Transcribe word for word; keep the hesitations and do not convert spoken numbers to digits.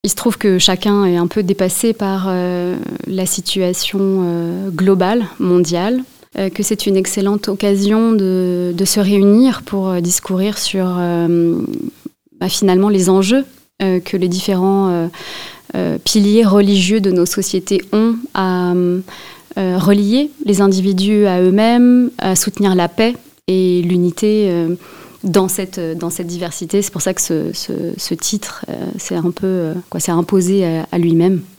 Il se trouve que chacun est un peu dépassé par euh, la situation euh, globale, mondiale, euh, que c'est une excellente occasion de, de se réunir pour euh, discourir sur euh, bah, finalement les enjeux euh, que les différents euh, euh, piliers religieux de nos sociétés ont à euh, relier les individus à eux-mêmes, à soutenir la paix et l'unité euh, dans cette, dans cette diversité. C'est pour ça que ce, ce, ce titre euh, s'est un peu euh, quoi, s'est imposé à, à lui-même.